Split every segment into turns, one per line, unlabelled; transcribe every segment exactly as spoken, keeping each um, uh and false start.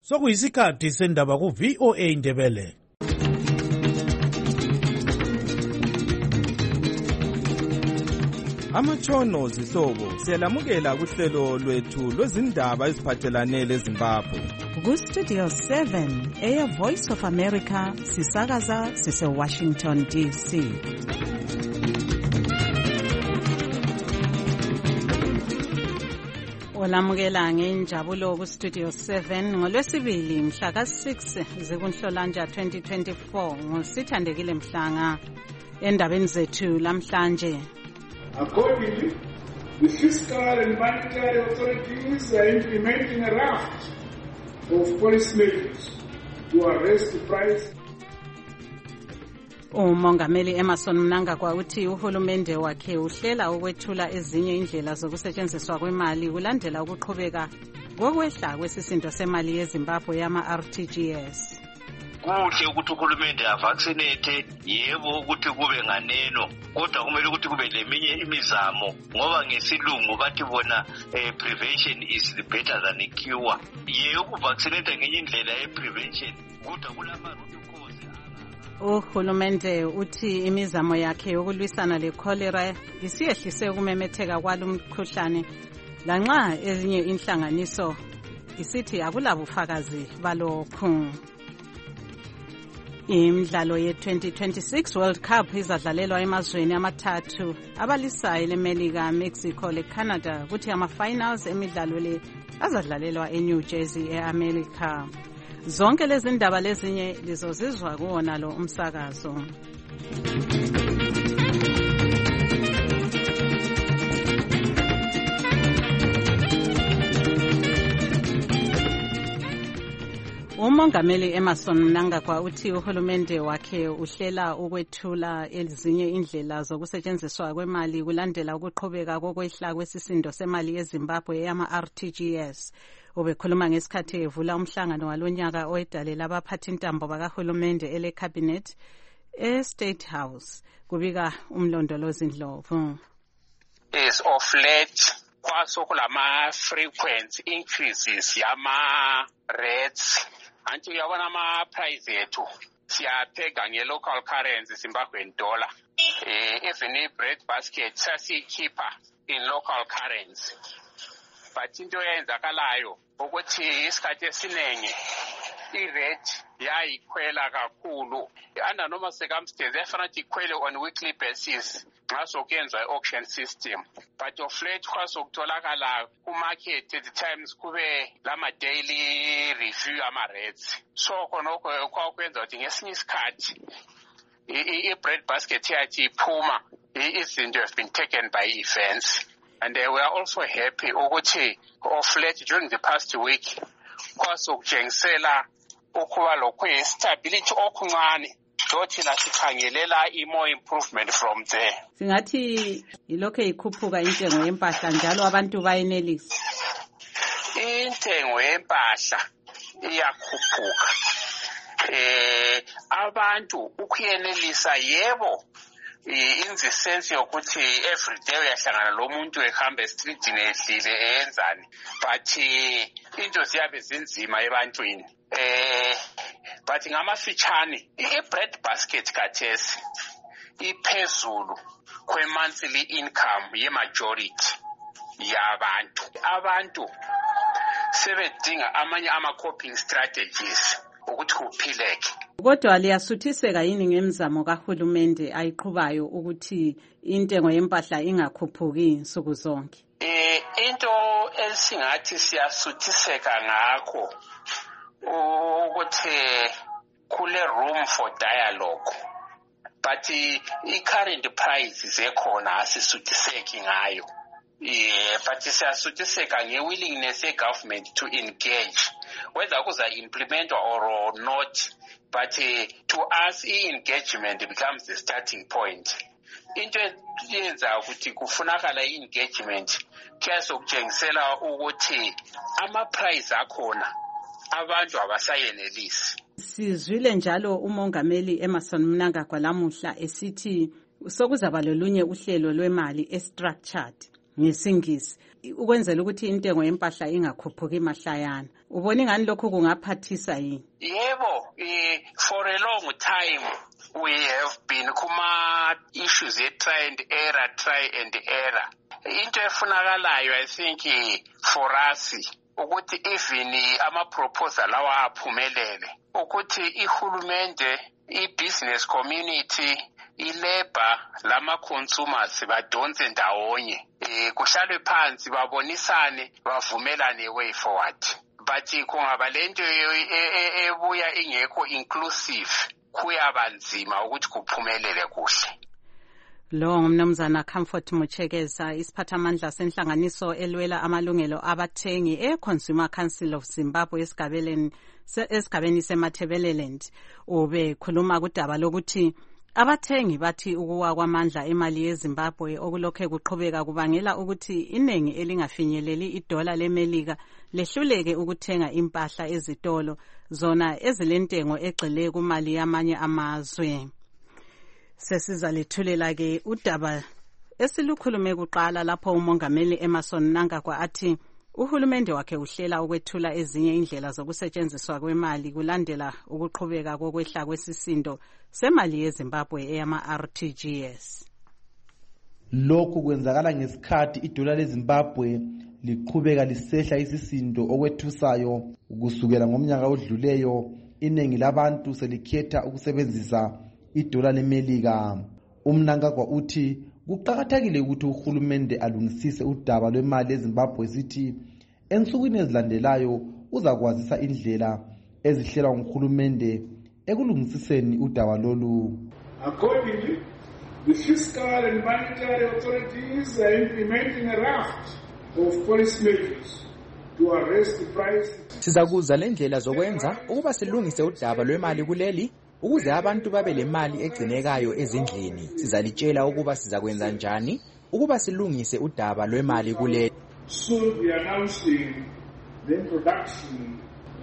Sokuyisikhathi sendaba ku V O A Ndebele.
Amatshono zihlobo siyalamukela kuhlelo lwethu lwezindaba eziphathelane leZimbabwe.
Ku Studio seven, Air Voice of America, sisakaza sise Washington D C. Olamukela ngenjabulo ku Studio seven ngolwesibili mhla ka six zikuNhlolanja twenty twenty-four ngosithandekile Mhlanga endabeni zethu lamhlanje.
Accordingly, the fiscal and monetary authorities are implementing a raft of policy measures to arrest the price.
Umongameli Emmerson Mnangagwa uthi uhulumende wakhe uhlela ukwethula ezinye indlela zokusetshenziswa kwemali kulandela ukuqhubeka kokwehla kwesisindo semali yeZimbabwe yama R T G S.
Kuhle ukuthi uhulumende avaccinate, yebo ukuthi kube nganeno, kodwa kumele ukuthi kube leminye imizamo ngoba ngesilungu bathi bona eh, prevention is better than a cure. Yebo ukuvaccinate ngenye indlela ye prevention kodwa kulama root cause.
Uhulumende uthi imizamo yakhe yokulwisana le cholera isiyehlise ukumemetheka kwalomkhuhlane lanxa ezinye inhlanganiso isithi akulabufakazi balokhu. Imidlalo ye twenty twenty-six World Cup izadlalelwa emazweni amathathu abalisayo leMelika, Mexico le Canada, kuthi ama-finals emidlalo le azadlalelwa eNew Jersey eAmerica. Zonke lezi ndaba lezinye lizozizwa kuwona lo umsakazo. Umongameli Emmerson Mnangagwa uthi uhulumende wakhe uhlela ukwethula ezinye indlela zokusetshenziswa kwemali kulandela ukuqhubeka kokwehla kwesisindo semali yeZimbabwe yama R T G S. Ubekhuluma ngesikhathi evula umhlangano walonyaka oedalela abaphathi intambo bakahulumende ele cabinet e State House. Kubika umlondolozi Ndlovu.
Is of late kwasokulama frequent increases yama rates anti uyabona ama price ethu siyaphega nge local currency Zimbabwean dollar, eh even i bread basket sasikhipha in local currency, but into eyenzakalayo ukuthi isikhathi esinenge i-rate yayikhwela kakhulu under normal circumstances efanele ikhwele on weekly basis nxa sokuyenzwa i-auction system, but of late kwasokutholakala kumarket at times kube lama-daily review ama-rates, so khonokho kwakwenza ukuthi ngesinye isikhathi i-bread basket yathi iphuma izinto have been taken by events. And uh, we are also happy ukuthi of late during the past week kwasokujengisela ukuba lokhu stability okuncane dothina sikhangelela i-more improvement from there.
Singathi ilokho ikhuphuka intengo yempahla njalo abantu bayenelisa.
Intengo yempahla iyakhuphuka. Eh abantu ukuyenelisa yebo, in the sense yokuthi every day uyahlangana lo muntu ehamba estreetini ehlile eyenzani, but into ziyabe zinzima ebantwini. Eh but ngamafitshane i-bread basket kathesi iphezulu kwe-monthly income ye-majority yabantu. Abantu sebedinga amanye ama-coping strategies ukuthi kuphileke.
Kodwa liyasuthiseka yini ngemizamo kahulumende ayiqhubayo ukuthi intengo yempahla ingakhuphuki insuku zonke?
Eh into esingathi siyasuthiseka ngakho ukuthi kule room for dialogue, but i-current prices ekhona asisuthiseki ngayo. Yeah, but siyasuthiseka nge-willingness ye-government to engage, whether kuza implement or not, but uh, to us i-engagement becomes the starting point. Into yenza ukuthi kufunakala i-engagement kuyasokujengisela ukuthi ama-price akhona abantu abasayenelisi.
Sizwile njalo umongameli Emmerson Mnangagwa lamuhla esithi sokuzaba lolunye uhlelo lwemali e-structured ngesingisi ukwenzela ukuthi intengo yempahla ingakhuphuki mahlayana. Ubona ingani lokho kungaphathisa yini?
Yebo, for a long time we have been kuma issues ye try and error, try and error. Into efunakalayo I think for us ukuthi even ama proposal lawa aphumelele ukuthi ihulumende, i-business community, i-labor, lama consumers badonse ndawonye, eh kuhlalwe phansi babonisane bavumelane way forward. But kungaba lento ebuya ingekho inclusive kuyabanzima ukuthi kuphumelele kuhle.
Lo ngumnumzana Comfort Muchekeza, isiphathamandla senhlanganiso elwela amalungelo abathengi e-Consumer Council of Zimbabwe esigabeni esigabeni seMatabeleland. Ube khuluma kudaba lokuthi abathengi bathi ukuwa kwamandla emali yeZimbabwe okulokhe kuqhubeka kubangela ukuthi iningi elingafinyeleli idola leMelika lehluleke ukuthenga impahla ezitolo zona ezilentengo egxile kumali yamanye amazwe. Sesiza lethulela ke udaba esilukhulume kuqala lapho umongameli Emmerson Mnangagwa athi uhulumende wakhe uhlela ukwethula ezinye indlela zokusetshenziswa kwemali kulandela ukuqhubeka kokwehla kwesisindo semali yeZimbabwe eyama R T G S.
Lokhu kwenzakala ngesikhathi idola leZimbabwe liqhubeka lisehla isisindo okwethusayo kusukela ngomnyaka odluleyo. Iningi labantu selikhetha ukusebenzisa idola leMelika. UMnangagwa uthi kuqakathekile ukuthi uhulumende alungisise udaba lwemali yeZimbabwe sithi ensukwini ezilandelayo uzakwazisa indlela ezihlelwa nguhulumende ekulungisiseni udaba lolu.
Accordingly, the fiscal and monetary authorities are implementing a raft of policy measures to arrest the price.
Sizakuza lendlela zokwenza ukuba silungise udaba lwemali kuleli ukuze abantu babe le mali egcinekayo ezindlini. Sizalitshela ukuba sizakwenza njani ukuba silungise udaba lwemali kuleli.
Soon we are announcing the introduction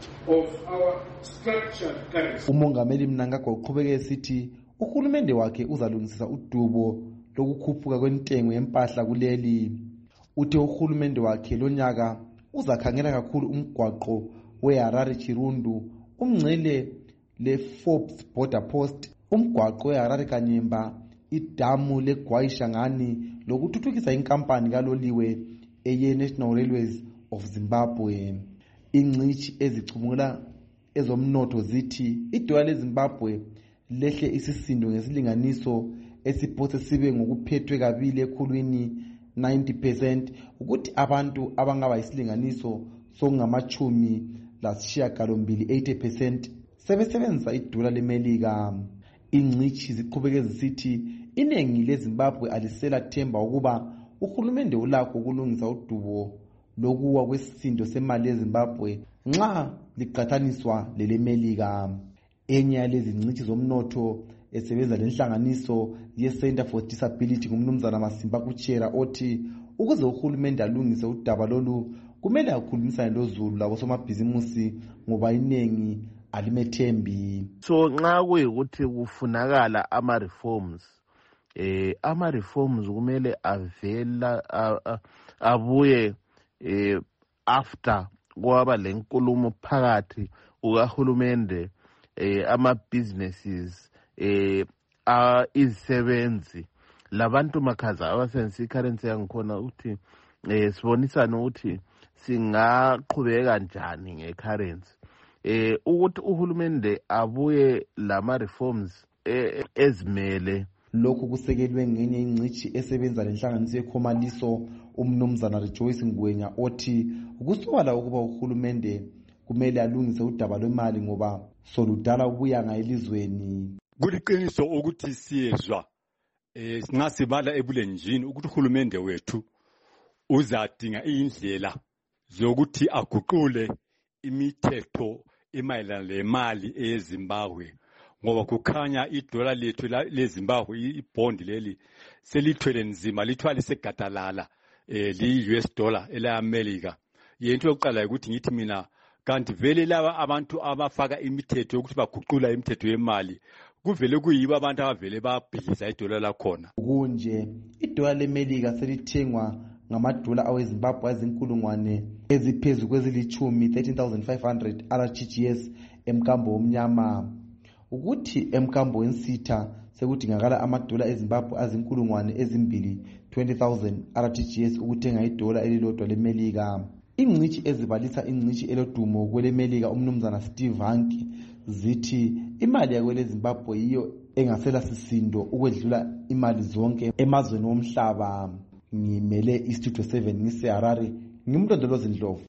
of our structured currency.
Umongameli Mnangagwa uqhubeke esithi uhulumende wakhe uzalungisisa udubo lokukhuphuka kwentengo yempahla kuleli. Uthe uhulumende wakhe lonyaka uzakhangela kakhulu umgwaqo weHarare Chirundu, umngcele le Forbes border post, umgwaqo weHarare Kanyemba, idamu leGwayishangani lokuthuthukisa inkampani kaloliwe eye National Railways of Zimbabwe. Ingcishi ezicubungula ezomnotho zithi idola leZimbabwe lehle isisindo ngesilinganiso esiphose sibe ngokuphethwe kabili ekhulwini ninety percent ukuthi abantu abangaba isilinganiso songamachumi lasishiyagalombili eighty percent sebesebenzisa idola leMelika. Ingcishi ziqhubeke zisithi iningi leZimbabwe alisela themba ukuba uhulumende ulakho ukulungisa udubo lokuwa kwesisindo semali yeZimbabwe nxa liqhathaniswa leleMelika. Enye yalezi ngcishi zomnotho esebenza lenhlanganiso ye-Center for Disability ngumnumzana Masimba Kuchera othi ukuze uhulumende alungise udaba lolu kumele akhulumisane lozulu labo somabhizimusi ngoba iningi alimethembi.
So nxa kuyikuthi kufunakala ama reforms eh ama reforms kumele avela abuye eh after kwaba lenkulumo phakathi ukahulumende eh ama businesses eh a isebenzi labantu makhaza abasensi currency yangikhona ukuthi eh sibonisana ukuthi singaqhubeka kanjani ngecurrency eh ukuthi uhulumende abuye lama reforms eh, ezimele.
Lokhu kusekelwe ngenye ingcishi esebenza lenhlanganiso yekhomaliso umnumzana Rejoice Ngwenya othi ukusobala ukuba uhulumende kumele alungise udaba lwemali ngoba soludala ubuyanga elizweni.
Kuliqiniso ukuthi siyezwa eh singasibala ebulenjini ukuthi uhulumende wethu uzadinga indlela zokuthi aguqule imithetho emayelana lemali eZimbabwe ngoba kukhanya idola lethu leZimbabwe ibond leli selithwele nzima lithwala segadalala eh li U S dollar eleAmerica. Yento yokuqala ukuthi ngithi mina kanti vele laba abantu abafaka imithetho ukuthi baguqula imithetho yemali kuvele kuyiba abantu abavele babhidliza idola lakhona.
Kunje idola leMelika selithengwa ngamadola awezimbabwe azinkulungwane eziphezu kwezilithumi thirteen thousand five hundred R T G S emkambo omnyama. Ukuthi emkambo wensitha sekudingakala amadola ezimbabwe azinkulungwane ezimbili twenty thousand R T G S ukuthenga idola elilodwa lemelika. Ingcitshi ezibalisa ingcitshi elodumo kwelemelika umnumzana Steve Hanke zithi imali yakwele Zimbabwe yiyo engasela sisindo ukwedlula imali zonke emazweni womhlaba. Ngimele iStudio seven ngiseHarare, ngimlondolozi Ndlovu.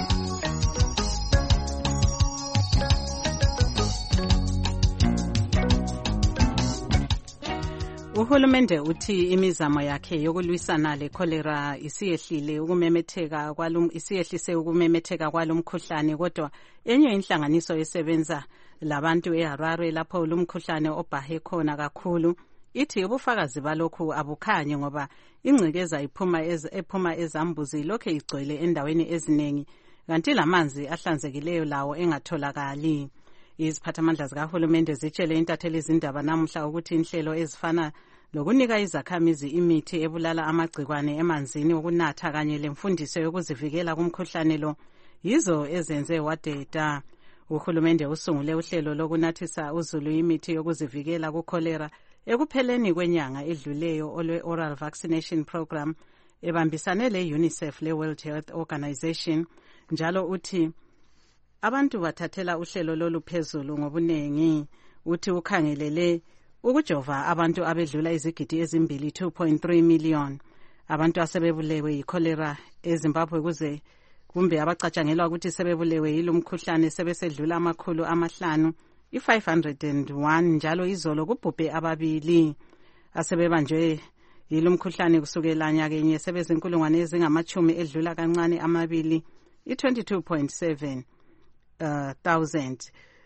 Uhulumende uthi imizamo yakhe yokulwisana lecholera isiyehlile ukumemetheka kwalum isiyehlise ukumemetheka kwalomkhuhlane, kodwa enye inhlanganiso esebenza labantu eHarare lapho lumkhuhlane obhahe khona kakhulu ithi ubufakazi balokhu abukhanye ngoba ingcekeza iphuma ez ephuma ezambuzi lokho igcwele endaweni eziningi kanti lamanzi ahlanzekileyo lawo engatholakali. Iziphathamandla zikahulumende zitshele intatheli izindaba namuhla ukuthi inhlelo ezifana lokunika izakhamizi imithi ebulala amagcikwane emanzini okunatha kanye lemfundiso yokuzivikela kumkhuhlane lo yizo ezenze wadeda. Uhulumende usungule uhlelo lokunathisa uzulu imithi yokuzivikela kukholera ekupheleni kwenyanga edluleyo olwe-oral vaccination program ebambisane le-UNICEF le-World Health Organization. Njalo uthi abantu bathathela uhlelo lolu phezulu ngobunengi. Uthi ukhangelele ukujova abantu abedlula izigidi ezimbili two point three million abantu asebebulewe yikholera eZimbabwe kuze kumbe abacatshangelwa ukuthi sebebulewe yilomkhuhlane sebesedlula amakhulu amahlanu i-five hundred and one njalo izolo kubhubhe ababili asebebanjwe yilomkhuhlane kusukela nyakenye sebezinkulungwane ezingamachumi edlula kancane amabili i-twenty-two point seven uh, thousand.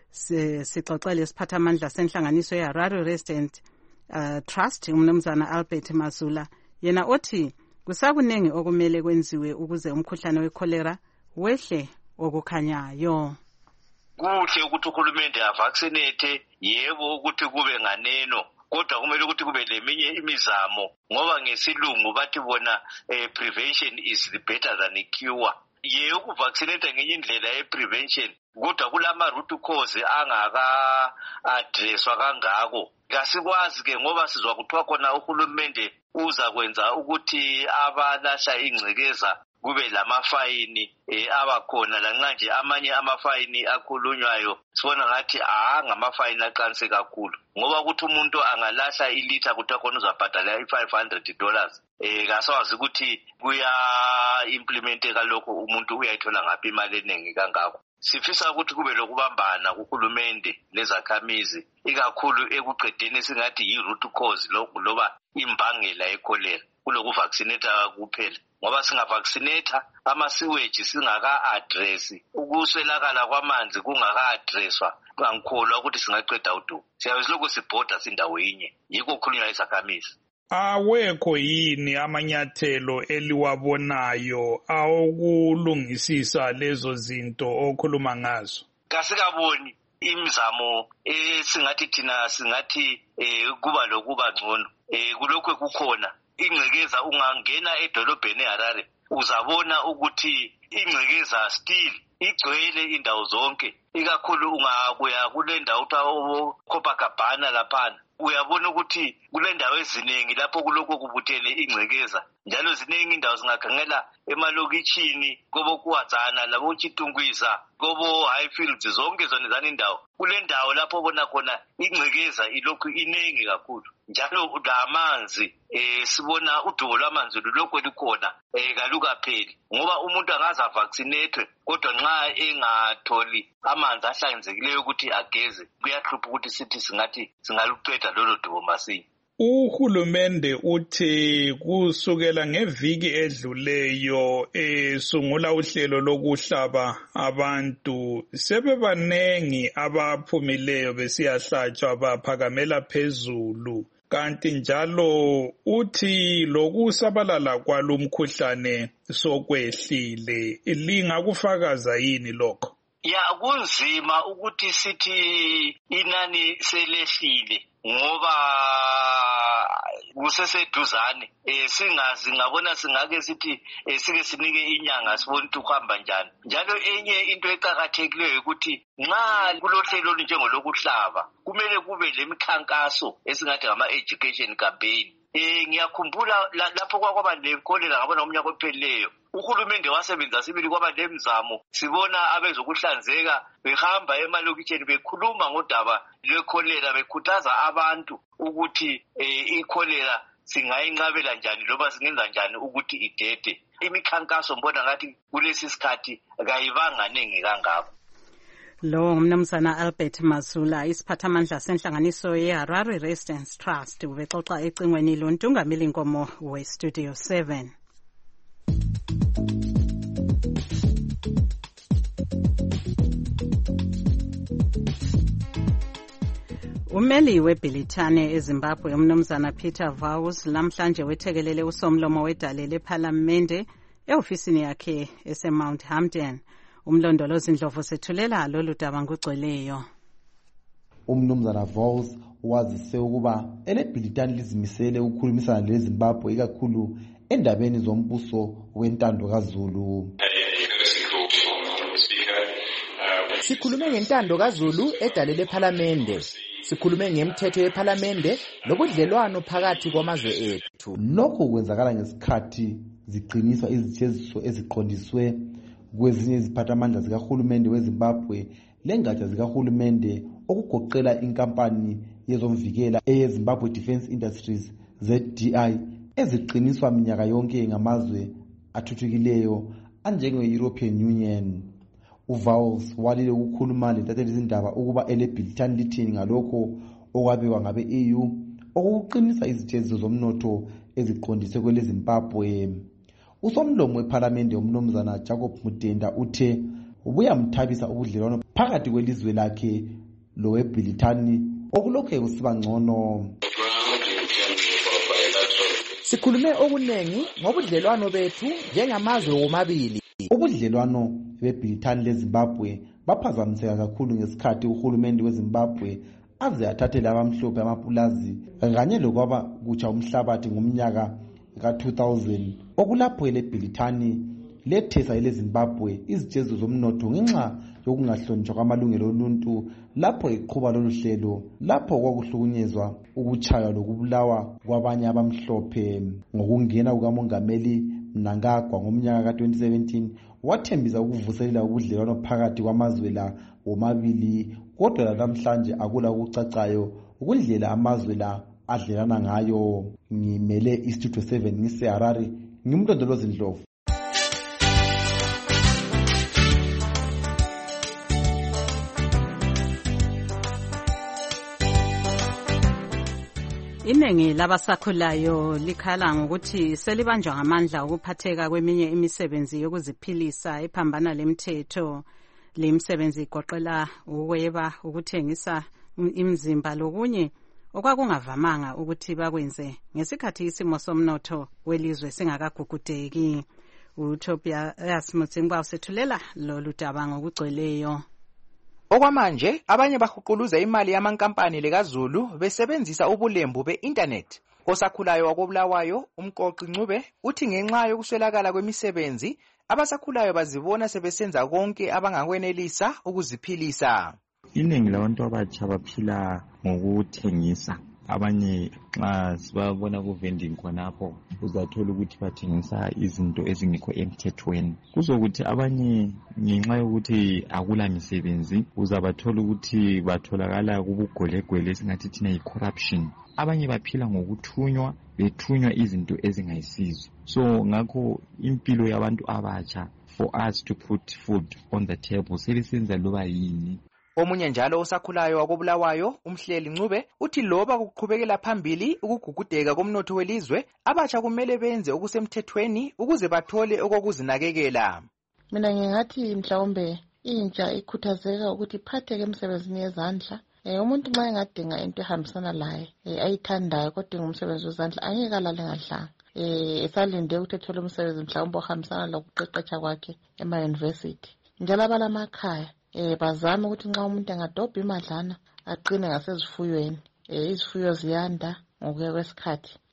Sixoxele isiphathamandla senhlanganiso yeHarare Resident uh, Trust umnumzana Albert Mazula yena othi kusakunengi okumele kwenziwe ukuze umkhuhlane wecholera wehle okukhanyayo.
Kuhle ukuthi uhulumende avaccinate, yebo ukuthi kube nganeno, kodwa kumele ukuthi kube leminye imizamo ngoba ngesilungu bathi bona eh, prevention is better than a cure. Ye ukuvaccinate ngenye indlela ye-prevention kodwa kulama root cause angaka addresswa kangako. Kasikwazi ke ngoba sizwa kuthiwa khona uhulumende uza kwenza ukuthi abalahla ingcekeza kube lamafayini eh, abakhona lanxa amanye amafayini akhulunywayo sibona ngathi ah ngamafayini aqanse kakhulu ngoba ukuthi umuntu angalahla ilitha kuthiwa khona uzabhadala i-five hundred dollars. Eh kasawazi ukuthi kuya implementeka lokho umuntu uyayithola ngaphi imali eningi kangako. Sifisa ukuthi kube lokubambana kuhulumende lezakhamizi ikakhulu ekuqedeni singathi yi-root cause loba imbangela echolera kuloku vaccinate kuphela ngoba singa vaccinate ama-sewage singaka address ukuswelakala kwamanzi kungaka addresswa ngangikholwa ukuthi singaqeda udumo. Siyabe siloko sibhoda sindawo yinye yikho kukhulunywa izakhamizi.
Awekho yini amanyathelo eliwabonayo awokulungisisa lezo zinto okhuluma ngazo?
Kasikaboni imizamo esingathi thina singathi eh kuba lokuba ngcono eh kulokho kukhona ingcekeza. Ungangena edolobheni eHarare uzabona ukuthi ingcekeza still igcwele indawo zonke, ikakhulu ungakuya kule ndawo uthawo Copacabana laphana uyabona ukuthi kule ndawo eziningi lapho kuloko kubuthene ingcekeza njalo ziningi indawo zingakhangela emalokitshini kobo kuwazana labo Chitungwiza kobo Highfields zonke zona zani indawo kule ndawo lapho bona khona ingcekeza ilokhu iningi kakhulu njalo lamanzi eh sibona udubo lwamanzi lokho likhona eh kalukapheli ngoba umuntu angaza vaccinate kodwa nxa engatholi amanzi ahlanzekileyo ukuthi ageze kuyahlupha ukuthi sithi singathi singaluqeda lolo dubo masinya.
Uhulumende uthi kusukela ngeviki edluleyo esungula uhlelo lokuhlaba abantu sebebanengi abaphumileyo besiyahlatshwa baphakamela phezulu, kanti njalo uthi lokusabalala kwalomkhuhlane sokwehlile. Lingakufakaza yini lokho?
Ya kunzima ukuthi sithi inani selehlile ngoba kuseseduzane eh singazi ngabona singake sithi eh, sike sinike inyanga sibone ukuthi uhamba njani. Njalo enye into eqhakathekileyo ukuthi nxa kulohlelo njengolokuhlaba kumele kube lemikhankaso esingathi ngama education campaign. Eh ngiyakhumbula lapho kwakwaba lekholera ngabona umnyaka ophelileyo uhulumende wasebenza sibili kwaba lemzamo sibona abezokuhlanzeka behamba emalokitsheni bekhuluma ngodaba lwekholera bekhuthaza abantu ukuthi eh, ikholera singayinqabela njani loba singenza njani ukuthi idede. Imikhankaso mbona ngathi kulesi sikhathi kayibanga nengi kangako.
Lo ngumnumzana Albert Mazula, isiphathamandla senhlanganiso ye-Harare Residence Trust, ubexoxa ecingweni loNtungameli Nkomo we-Studio seven. Umeli weBhilithane eZimbabwe umnumzana Peter Vowles lamhlanje wethekelele usomlomo wedale lePhalamende eofisini yakhe eseMount Hampton. Umlondolozi Ndlovu sethulela lolu daba ngugcweleyo.
Umnumzana Vowles wazise ukuba eleBhilithane lizimisele ukukhulumisana leZimbabwe ikakhulu endabeni zombuso wentando kaZulu.
Sikhulume ngentando kaZulu edale lePhalamende. Sikhulume ngemthetho yePhalamende nobudlelwano phakathi kwamazwe ethu.
Lokho kwenzakala ngesikhathi ziqiniswa izitheziso eziqondiswe kwezinye iziphathamandla zikahulumende weZimbabwe lengatsha zikahulumende okugoqela inkampani yezomvikela eyeZimbabwe Defence Industries Z D I eziqiniswa minyaka yonke ngamazwe athuthukileyo anjenge-European Union. uVowles walile ukukhuluma letatheli izindaba ukuba eleBhilithane lithini ngalokho okwabekwa ngabe E U okuqinisa izitheziso zomnotho eziqondiswe kweleZimbabwe. Usomlomo wePhalamende umnumzana Jacob Mutenda uthe ubuyamthabisa ubudlelwano phakathi kwelizwe lakhe loweBhilithane okulokhe kusiba ngcono.
Sikhulume okunengi ngobudlelwano bethu njengamazwe womabili.
Ubudlelwano beBhilithane leZimbabwe baphazamiseka kakhulu ngesikhathi uhulumende weZimbabwe aze athathele abamhlophe amapulazi kanye lokwaba kutsha umhlabathi ngomnyaka ka two thousand okulapho eleBhilithane lethesa eleZimbabwe izithezo zomnotho ngenxa yokungahlonitshwa kwamalungelo oluntu lapho iqhuba lolu hlelo lapho kwakuhlukunyezwa ukuchaywa lokubulawa kwabanye abamhlophe. Ngokungena kukamongameli Mnangagwa ngomnyaka ka twenty seventeen wathembisa ukuvuselela ubudlelwano phakathi kwamazwe la womabili, kodwa namhlanje akula ukucacayo ukundlela amazwe la adlelana ngayo. Ngimele iStudio seven ngiseHarare, ngimlondolozi Ndlovu.
Iningi labasakhulayo likhala ngokuthi selibanjwa ngamandla ukuphatheka kweminye imisebenzi yokuziphilisa ephambana lemthetho. Le misebenzi igoqela ukweba, ukuthengisa imizimba lokunye okwakungavamanga ukuthi bakwenze ngesikhathi isimo somnotho welizwe singakagugudeki. uTobias Mutsingwa usethulela lolu daba ngokugcweleyo.
Okwamanje abanye bahuquluza imali yamankampani lekaZulu besebenzisa ubulembu be-internet. Osakhulayo wakobulawayo umqoqi Ncube uthi ngenxa yokuswelakala kwemisebenzi abasakhulayo bazibona sebesenza konke abangakwenelisa ukuziphilisa.
Iningi labantu abatsha baphila ngokuthengisa. Abanye nxa sibabona ku vending khonapho uzathola ukuthi bathengisa izinto ezingekho emthethweni. Kuzokuthi abanye ngenxa yokuthi akula misebenzi uzabathola ukuthi batholakala kubugolegwele esingathi thina yi-corruption. Abanye baphila ngokuthunywa bethunywa izinto ezingayisizo. So ngakho impilo yabantu abatsha for us to put food on the table sebesenza loba yini.
Omunye njalo osakhulayo wakobulawayo umhleli Ncube uthi loba kuqhubekela phambili ukugugudeka komnotho welizwe abatsha kumele benze okusemthethweni ukuze bathole okokuzinakekela.
Mina ngingathi mhlawumbe intsha ikhuthazeka ukuthi iphatheke emsebenzini yezandla. Eh umuntu nxa engadinga into ehambisana laye eh ayithandayo kodwa ngumsebenzi wezandla angeke alale ngadlanga. Eh esalinde ukuthi ethole umsebenzi mhlawumbe ohambisana lokuqeqesha kwakhe ema university. Njalo abalamakhaya eh bazama ukuthi nxa umuntu engadobha imadlana aqine ngasezifuyweni. Eh izifuyo ziyanda ngokuya kwesikhathi.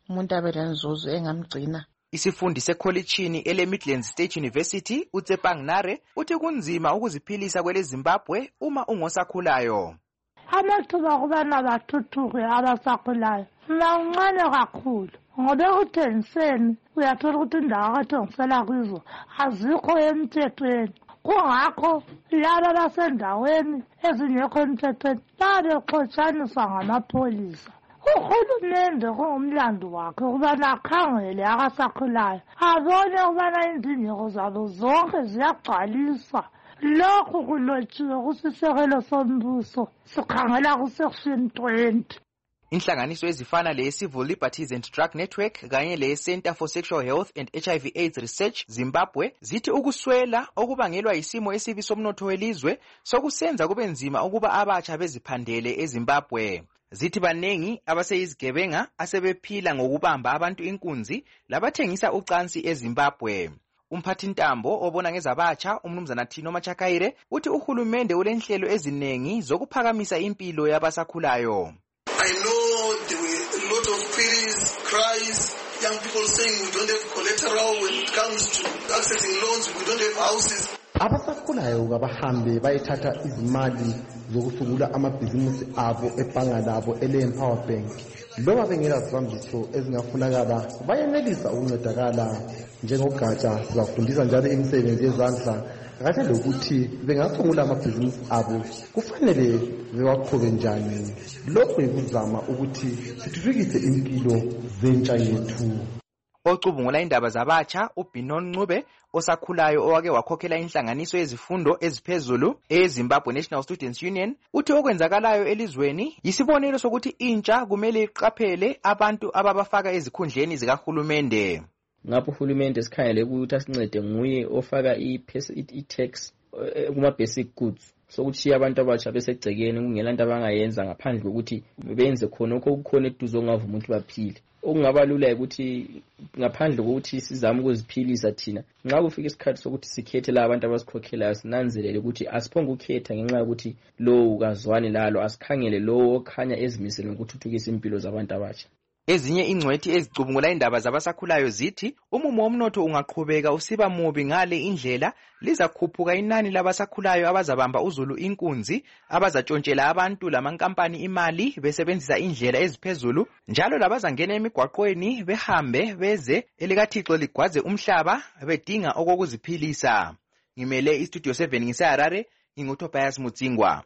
umuntu abe lenzuzo engamgcina.
Isifundi sekholitshini ele Midlands State University uTsepang Nare uthi kunzima ukuziphilisa kwele Zimbabwe uma ungosakhulayo.
Amathuba kubana bathuthuke abasakhulayo mancane kakhulu ngoba ekuthengiseni uyathola ukuthi indawo akathengisela kuzo azikho emthethweni. Kungakho laba basendaweni ezingekho emthethweni babexotshaniswa ngamapholisa. Uhulumende kungumlando wakhe ukubana akhangele akasakhulayo abone ukubana izindleko zabo zonke ziyagcwaliswa. Lokhu kulotshiwe kusisekelo sombuso sikhangela kusection twenty.
Inhlanganiso ezifana le Civil Liberties and Drug Network kanye le Center for Sexual Health and H I V AIDS Research Zimbabwe zithi ukuswela okubangelwa isimo esibi somnotho welizwe sokusenza kube nzima ukuba abatsha beziphandele eZimbabwe. Zithi banengi abaseyizigebenga asebephila ngokubamba abantu inkunzi labathengisa ucansi eZimbabwe. Umphathintambo obona ngezabatsha umnumzana Thino Machakaire uthi uhulumende ulenhlelo eziningi zokuphakamisa impilo yabasakhulayo.
I know there were a lot of queries, cries, young people saying we don't have collateral when it comes to accessing loans, we don't have houses.
Abasakhulayo kabahambe bayithatha izimali zokusungula amabhizinisi abo ebhanga labo ele-Empower Bank. Loba bengela zibambiso ezingafunakala bayenelisa ukuncedakala njengogatsha sizafundisa njalo imisebenzi yezandla kanye lokuthi bengasungula amabhizinisi abo kufanele bewaqhube njani. Lokho yikuzama ukuthi sithuthukise impilo zentsha yethu.
Ocubungula indaba zabatsha uBinon Ncube osakhulayo owake wakhokhela inhlanganiso yezifundo eziphezulu eZimbabwe National Students Union uthi okwenzakalayo elizweni yisibonelo sokuthi intsha kumele iqaphele abantu ababafaka ezikhundleni zikahulumende.
Ngapho uhulumende sikhangele ukuthi asincede nguye ofaka i-tax kuma basic goods sokuthi abantu abatsha besegcekeni kungelanto abangayenza ngaphandle kokuthi benze khona okukhona eduzo ngavuma ukuthi baphile. Okungaba lula ukuthi ngaphandle kokuthi sizama ukuziphilisa thina nxa kufika isikhathi sokuthi sikhethe la abantu abasikhokhelayo sinanzelele ukuthi asiphonge ukhetha ngenxa yokuthi lo ukazwani lalo asikhangele lo okhanya ezimisele ukuthuthukisa impilo zabantu abatsha.
Ezinye ingcwethi ezicubungula indaba zabasakhulayo zithi umumo womnotho ungaqhubeka usiba mubi ngale indlela lizakhuphuka inani labasakhulayo abazabamba uzulu inkunzi abazatshontshela abantu lamankampani imali besebenzisa indlela eziphezulu njalo labazangena emigwaqweni behambe beze elikaThixo ligwaze umhlaba bedinga okokuziphilisa. Ngimele iStudio seven ngiseHarare nginguTobias Mutsingwa.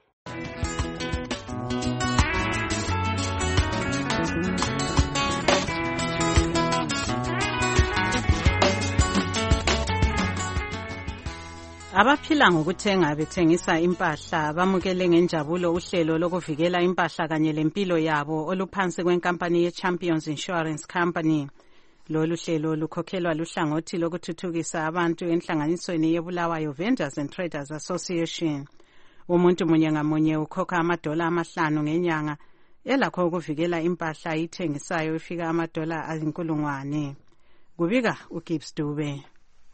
Abaphila ngokuthenga bethengisa impahla bamukele ngenjabulo uhlelo lokuvikela impahla kanye lempilo yabo oluphansi kwenkampani ye-Champions Insurance Company. Lolu hlelo lukhokhelwa luhlangothi lokuthuthukisa abantu enhlanganisweni yeBulawayo Vendors and Traders Association. Umuntu munye ngamunye ukhokha amadola amahlanu ngenyanga elakho ukuvikela impahla ithengisayo ifika amadola azinkulungwane. Kubika uGibbs Dube.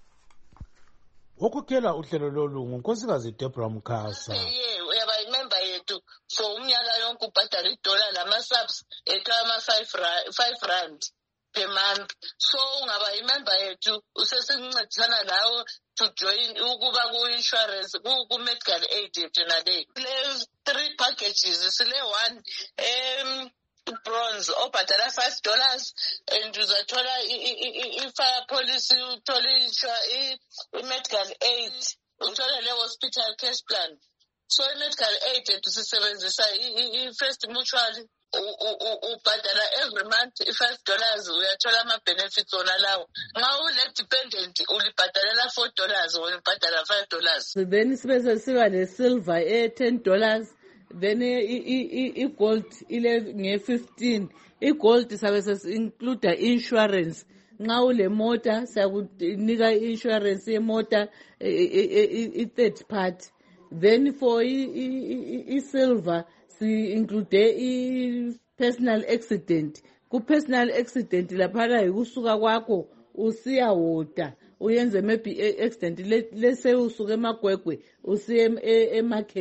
Ukukela uhlelo lolu ngunkosikazi Deborah Mkhasa.
Yeah, uyaba-remember yethu for umnyaka yonke ubhadala idola lama-subs ethu ama-five rand per month. So ungaba-remember yethu usesincedisana lawo to join ukuba ku-insurance ku-medical aid yethu nale. Sile three packages, sile one um bronze obhadala five dollars and uzathola i-fire policy, uthola i-medical aid, uthola le-hospital cash plan. So i-medical aid yethu sisebenzisa i-first mutual ubhadala every month i-five dollars uyathola ama-benefits ona lawo. Nxa ule-dependent ulibhadalela four dollars ulibhadala five dollars.
Then sibese siba le-silver e-ten dollars. Then i-gold ile nge-fifteen. I-gold sabe sesi-include insurance. Nxa ule mota siyakunika insurance yemota i-third party. Then for i-silver si-include i-personal accident. Ku-personal accident laphana yikusuka kwakho usiya woda uyenze maybe accident lese usuke emagwegwe usiye emarket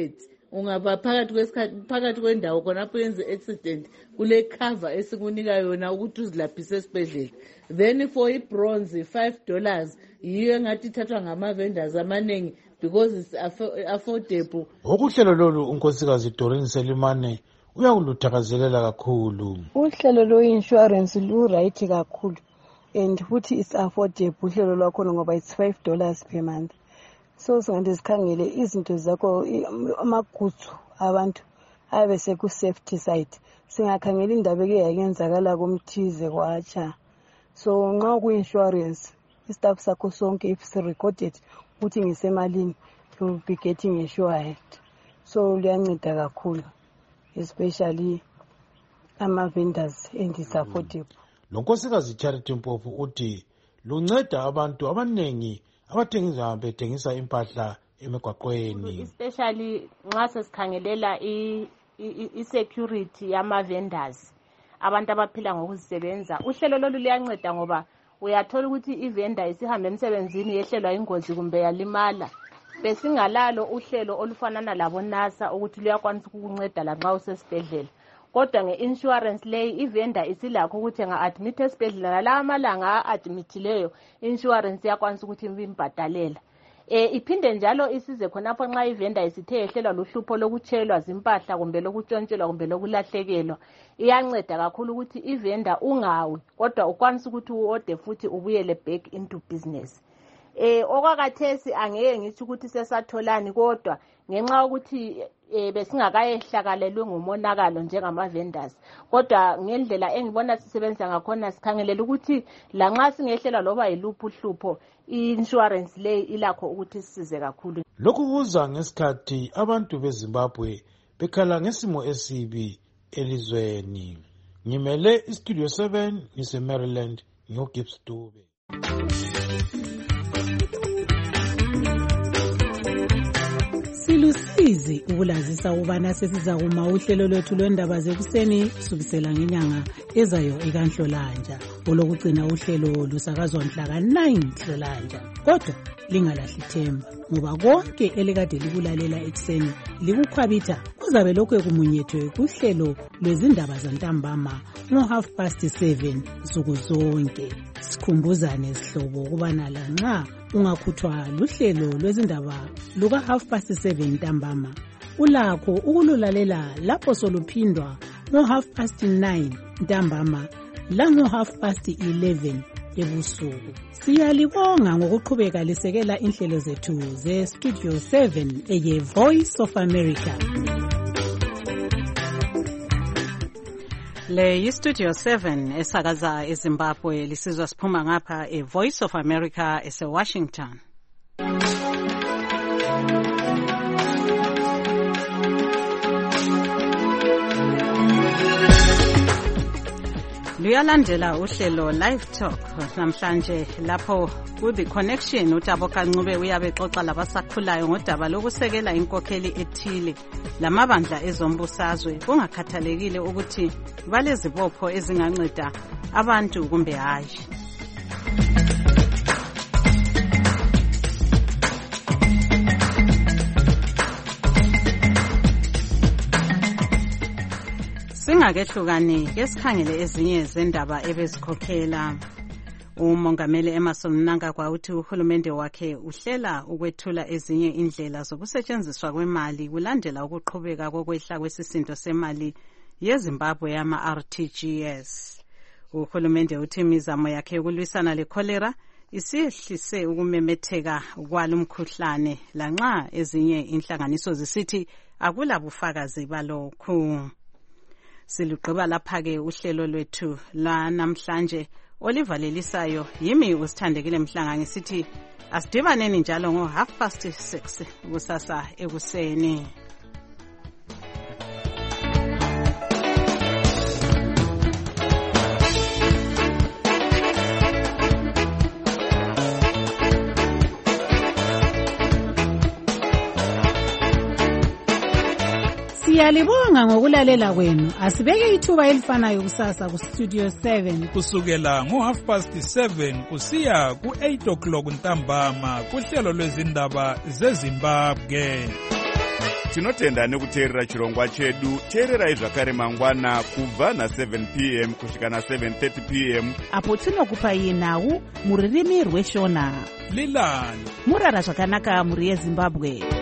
ungaba phakathi kwesikhathi phakathi kwendawo khonapho yenze accident kule cover esikunika yona ukuthi uzilaphise esibhedlela. Then for i-bronze five dollars yiyo engathi ithathwa ngama-vendors amaningi because it's affordable.
Ukuhlelo lolu unkosikazi Doreen Selimane uyakuluthakazelela kakhulu.
Uhlelo lo-insurance lu-right kakhulu and futhi it's affordable uhlelo lwakhona ngoba it's five dollars per month. So singathi sikhangele izinto zakho amagutsu abantu abe seku-safety side. Singakhangela indaba eke yakenzakala kumthize kwatsha. So nxa ku-insurance istaff sakho sonke if recorded ukuthi ngisemalini you'll be getting insured. So liyanceda kakhulu especially ama-vendors and it's affordable.
Lo nkosikazi Charity Mpofu uthi lunceda abantu abanengi abathengisa bethengisa impahla emigwaqweni,
especially nxa sesikhangelela i-security yama-vendors, abantu abaphila ngokuzisebenza. Uhlelo lolu luyanceda ngoba uyathola ukuthi i-vendor isihambe emsebenzini yehlelwa ingozi kumbe yalimala. Besingalalo uhlelo olufanana labo NASA ukuthi luyakwanisa ukukunceda lanxa usesibhedlela. Kodwa nge-insurance leyi i-vendor isilakho ukuthi nga-admit esibhedlela la amalanga a-admithileyo insurance yakwanisa ukuthi imbhadalela. E, iphinde njalo isize khonapho nxa i-vendor isithe yehlelwa luhlupho lokutshelwa zimpahla kumbe lokuntshontshelwa kumbe lokulahlekelwa. Iyanceda kakhulu ukuthi i-vendor ungawi kodwa ukwanisa ukuthi uode futhi ubuyele back into business. Eh okwakathesi angeke ngithi ukuthi sesatholani kodwa ngenxa ukuthi eh besingakayehlakalelwe ngumonakalo njengama vendors, kodwa ngendlela engibona sisebenza ngakhona sikhangelela ukuthi lanxa singehlela loba yiluphu hlupho i-insurance le ilakho ukuthi sisize kakhulu.
Lokhu kuza ngesikhathi abantu beZimbabwe bekhala ngesimo esibi elizweni. Ngimele iStudio seven ngise Maryland ngoGibbs Dube.
Silusizi ukulazisa ubana sesiza kuma uhlelo lwethu lwendaba zekuseni kusukisela ngenyanga ezayo ekanhlolanja. Olokugcina uhlelo lusakazwa mhla ka nine Nhlolanja. Kodwa lingalahli ithemba ngoba konke elikade likulalela ekuseni likukhwabitha kuzabe lokho kumunyethwe kuhlelo lwezindaba zantambama ngo half past seven nsuku zonke. Sikhumbuzane sihlobo ukubana lanxa ungakhuthwa luhlelo lwezindaba luka half past seven ntambama ulakho ukululalela lapho soluphindwa ngo half past nine ntambama la ngo half past eleven ebusuku. Siyalibonga ngokuqhubeka lisekela inhlelo zethu ze Studio seven eye Voice of America. Le yi-Studio seven esakaza eZimbabwe lisizwa siphuma ngapha e-Voice of America ese-Washington. Luyalandela uhlelo Live Talk namhlanje lapho ku The Connection uTabo Kancube uyabe xoxa labasakhulayo ngodaba lokusekela inkokheli ethile lamabandla ezombusazwe kungakhathalekile ukuthi balezibopho ezinganceda abantu kumbe hayi. Singakehlukani ke sikhangele ezinye zendaba ebezikhokhela. Umongameli Emmerson Mnangagwa uthi uhulumende wakhe uhlela ukwethula ezinye indlela zokusetshenziswa kwemali kulandela ukuqhubeka kokwehla kwesisindo semali yeZimbabwe yama R T G S. Uhulumende uthi imizamo yakhe ukulwisana lecholera isihlise ukumemetheka kwalumkhuhlane lanxa ezinye inhlanganiso zisithi akulabufakazi balokhu. Silugqiba lapha ke uhlelo lwethu la namhlanje olivalelisayo yimi usithandekile Mhlanga ngisithi asidibaneni njalo ngo half past six kusasa ekuseni. Siyalibonga ngokulalela kwenu. Asibeke ithuba elifanayo kusasa ku Studio seven
kusukela ngo half past seven kusiya ku eight o'clock ntambama kuhlelo lwezindaba zeZimbabwe.
tinotenda nekuteerera chirongwa chedu. teererai zvakare mangwana kubva na-seven p m kusvika na-seven thirty p m
apo tinokupai nhau muririmi rweshona.
lilani
murara zvakanaka mhuri yezimbabwe.